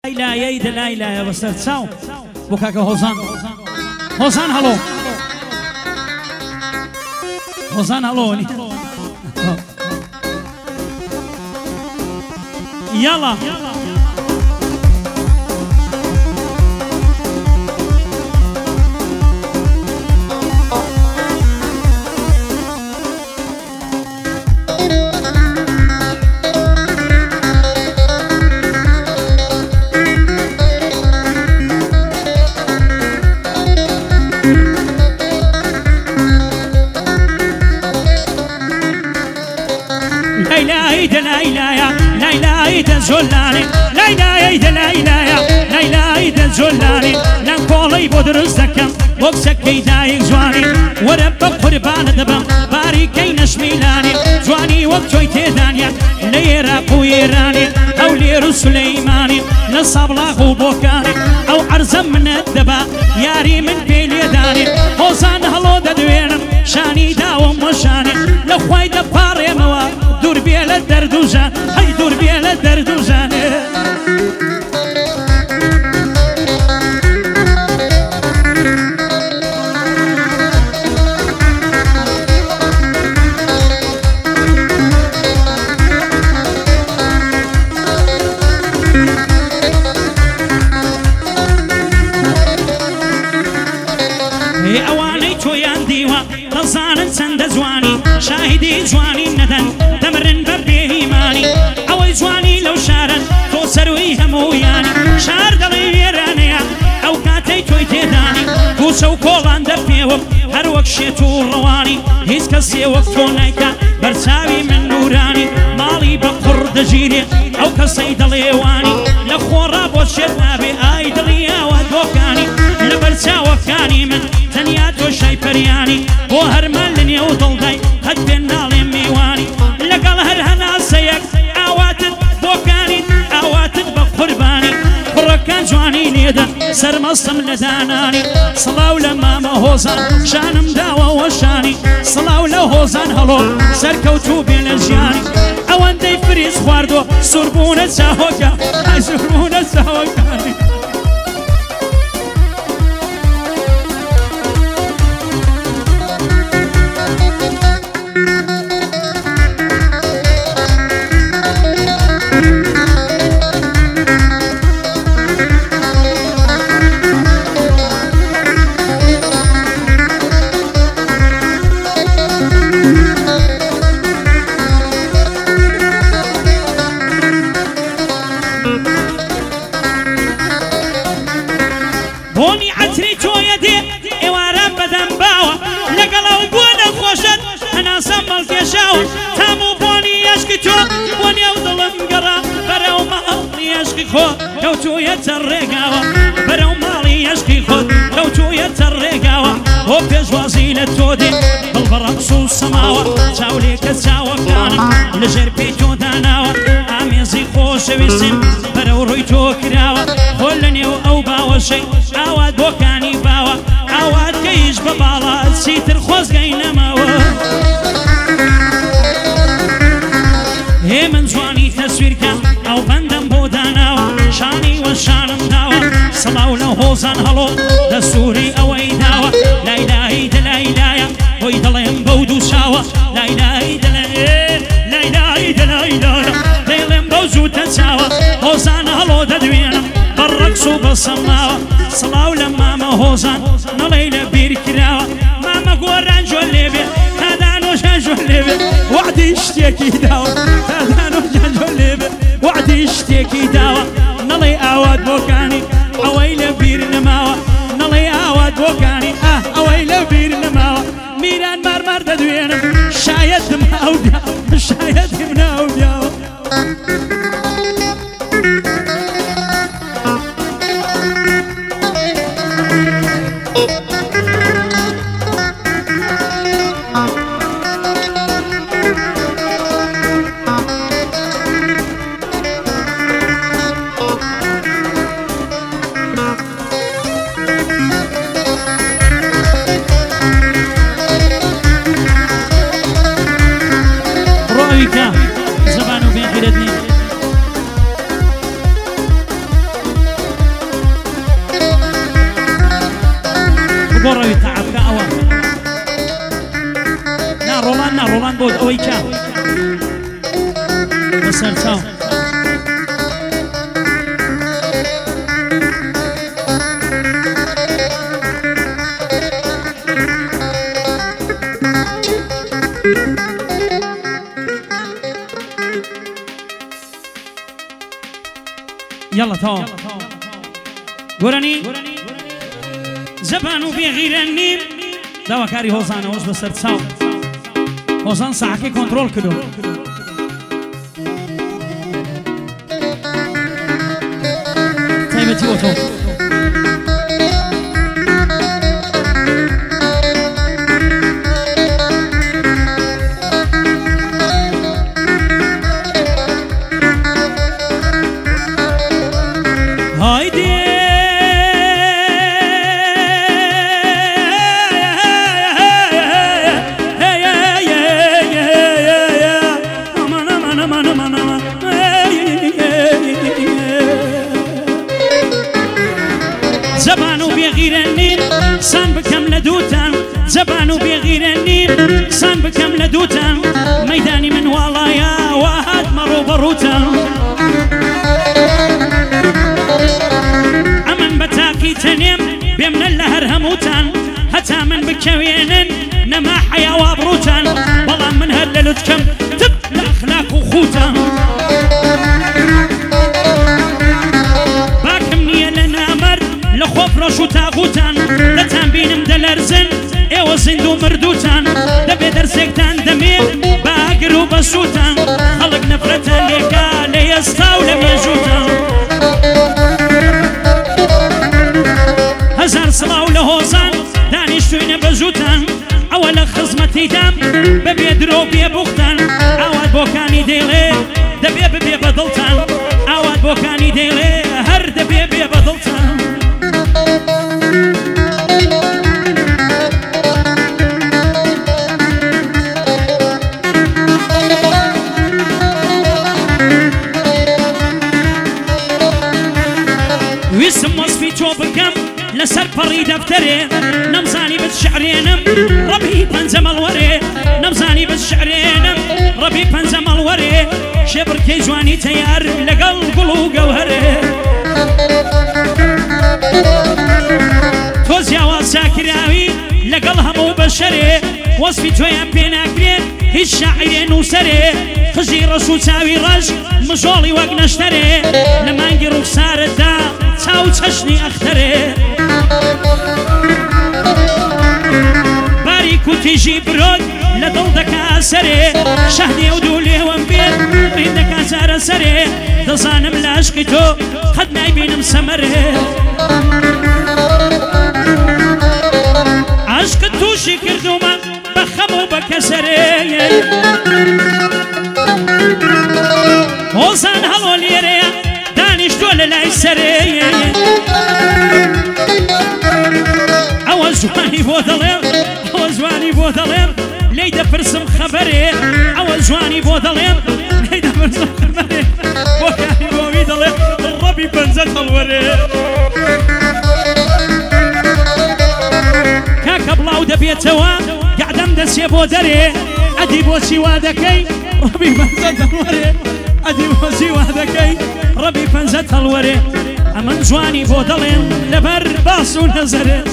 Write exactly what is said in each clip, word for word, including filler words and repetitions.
لا يد لا إله بس تساو بوكاك هوزان هوزان هلو هوزان هلو يلا زولاني لا إله إلا لا إله لا إله إلا زولاني لان قولي بدرس دكم وبسكي دايق زواني ورب قربان دبم باريكي نشميلاني زواني وبتوي تيدانيا ليرا قويراني أو ليرو سليماني نصاب لاغو بوكاني أو عرزم من الدبا ياري من بيلي داني هوزان هلو ددوينم شاني داوم وشاني لخواي دباري موا دور بيلا دردوزان هاي دور بيلا دردوزان اواني تويان ديوا لزان سند زواني شاهدي زواني ندن تمرن ببيماني اوي زواني لو شارن تو سروي هموياني شار دلي ويرانيا او كاتي توي تيداني كوسو كولان دفيوم هر وقت شيتو رواني هيس كسي وقتو نايكا برساوي من نوراني مالي بقر دجيري او كسي دليواني لخورا بوشيتنا بي اي دليا ودوكاني لبرسا وكاني من تنياتو شاي برياني وهر مالني وضلداي قد بينالي ميواني لقال هر هنا سيك اواتد بوكاني اواتد بقرباني بركان جواني نيدا سر مصم لداناني صلاو لما ما هوزان شانم داوا وشاني صلاو لهوزان هلو سر كوتو بين الجياني اوان دي فريز خواردو سربونة ساوكا هاي سربونة ساوكاني بوني عتري تويدي إوارم بدن باوا لقلو بونا خوشت أنا سمال كيشاو تامو بوني يشكي تو بوني وظلم قرا برو مالي يشكي خو كوتو يترقاوا برو مالي يشكي خو كوتو يترقاوا وبيز وزيلة تودي بالبرقصو السماوة تاولي كتاوا كان لجر بيتو داناوا عميزي خوش ويسم برو رويتو كراوا خلني أو باوشي اواد بوكاني باوا اواد كيش ببالا سيتر خوز قينا ماوا هي من زواني تصوير كان او بندم بوداناوا شاني وشانم داوا صلاو لهوزان هلو دستوري او اي داوا لا اله الا لا اله ويدلهم بودو ساوا لا اله الا لا اله الا لا اله ديلهم بوزو تنساوا هوزان هلو ددوينم برقصوا بالسماوة صلاو لما ما هوزان نليل بير كراوة ماما قوران جوليبي هذا نوشان جوليبي وعدي اشتيكي داوة هذا نوشان جوليبي وعدي اشتيكي داوة نلي اواد بوكاني اويل بير نماوة نلي اواد بوكاني اه اويل بير نماوة ميران مرمر ددوينم شايد ماوديا شايد ماوديا رؤيك گۆڕەوی تەعەبکە ئەوە نا ڕۆڵان نا ڕۆڵان بۆ ئەوەی کە بەسەر چاو يلا تمام گۆرەنی زەبان و بێغیرە نیم داواکاری هۆزانە وەش بەسەر چاو هۆزان ساعەکەی کۆنتڕۆڵ کردو تایبەتی بۆ تۆ سان بكم لدوتان زبانو بغير النيل سان بكم لدوتان ميداني من والله وهاد مرو بروتان أمن بتاكي تنيم بيمن اللهر هموتان هتا من بكوينن نما حيا وبروتان والله من هللتكم تب الأخلاق وخوتان باكمني لنا مر لخوف رشو تاغوتان دتان بينم دلرزن ايو زندو مردوتان دبي درسكتان دمير باقر وبسوتان خلق نفرتان ليكا ليستاو لم يجوتان هزار صلاو لهوزان دانيشتوين بزوتان اول خزمتي دام ببي درو بي بوختان اواد بوكاني ديلي دبي ببي بدلتان اواد بوكاني ديلي هر دبي بي بدلتان ويسم وصفي تو بكم لسر فري دفتري نمزاني بالشعرينم ربي بنزم الوري نمزاني بالشعرينم ربي بنزم الوري شبر كي جواني تيار لقل قلو قوهري توزيا وساكراوي لقل همو بشري وصفي تو يا بيناكرين هيش شاعرين وسري خجي رسول تاوي رج مجولي وقت نشتري لما نجي رخصار الدا تاو تشني اختري باريكو تيجي برود لدل دكا سري شهدي ودولي وانبير من دكا سار سري دزانم لاشقتو قد ما يبينم سمري عشق توشي كردوما بخمو بكسري وزان هلو ليريا دانش دول لايسري اوزواني بودلير اوزواني بودلير ليدا فرسم خبري اوزواني بودلير ليدا فرسم خبري وكاني بودلير الربي بنزت الوري كاكا بلاو دبيتوا قعدم دسي بودري ادي بوسي وادكي ربي بنزت الوري ادي بوسي وادكي ربي بنزت الوري امن جواني بودلين لبر باسو نزري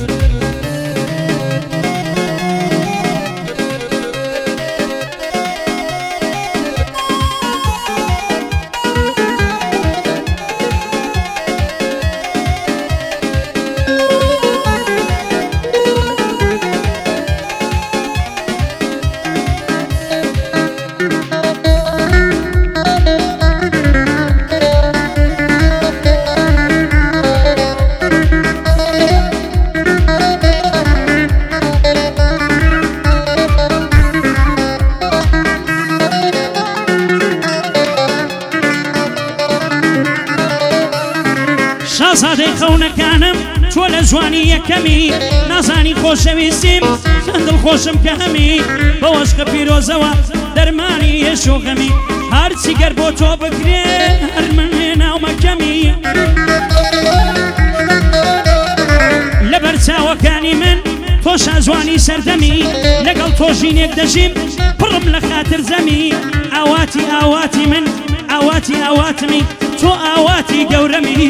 شازادەی خەونەکانم تۆ لە جوانی یەکەمی نازانی خۆشەویستیم چەند دڵخۆشم کە هەمی بەوەش کە پیرۆزەوە دەرمانی هێش و غەمی هەرچی گەر بۆ تۆ بکرێ هەر من هێناومە کەمی لەبەر چاوەکانی من تۆشە جوانی سەردەمی لەگەڵ تۆ ژینێک دەژیم پڕم لە خاتر زەمی ئاواتی ئاواتی من ئاواتی ئاواتمی تۆ ئاواتی گەورەمی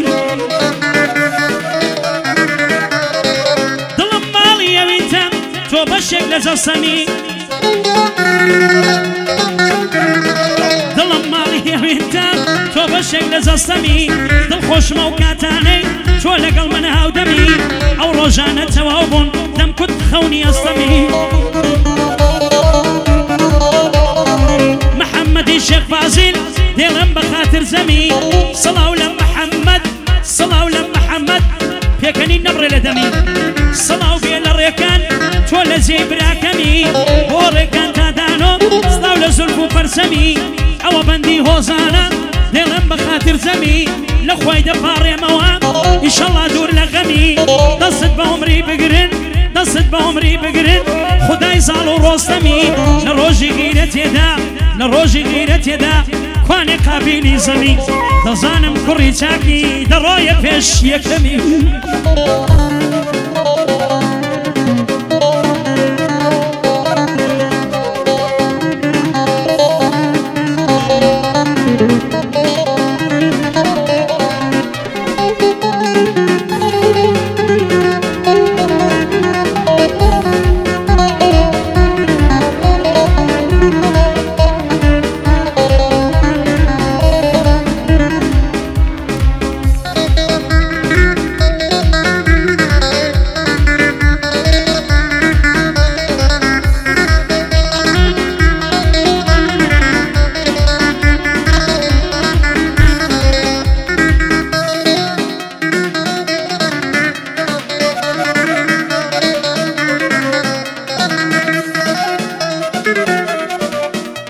دڵم ماڵی ئەوینتە تۆ بەشێک لە جەسەمی دڵم ماڵی ئەوینتە تۆ بەشێک لە جەستەمی دڵخۆشمە و کاتانەی تۆ لەگەڵ من هاودەمی ئەو ڕۆژانە تەواو بوون دەمکوت خەونی ئەستەمی محەممەدی شێخ فازیل دێڵم بە خاتر زەمی سڵاو لە محەممەد سڵاو لە محەممەد پێکەنی نەبڕێ لە دەمی سڵاو بێ لە ڕێکان تۆ لە جێی براکەمی بۆ ڕێکان تادانۆ سڵاو لە زولف و پەرسەمی ئەوە بەندی هۆزانە دێڵم بە خاتر زەمی لە خۆی دەپاڕێمەوە ئیشەڵا دوور لە غەمی دەست بە عمری بگرن دەست بە عمری بگرن خدای زاڵ و ڕۆستەمی لە ڕۆژی غیرەتێدا لە ڕۆژی غیرەتێدا کوانێ قابیلی زەمی دەزانم کوڕی چاکی دەڕۆیە پێش یەکەمی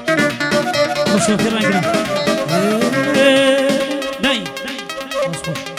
Dai, dai,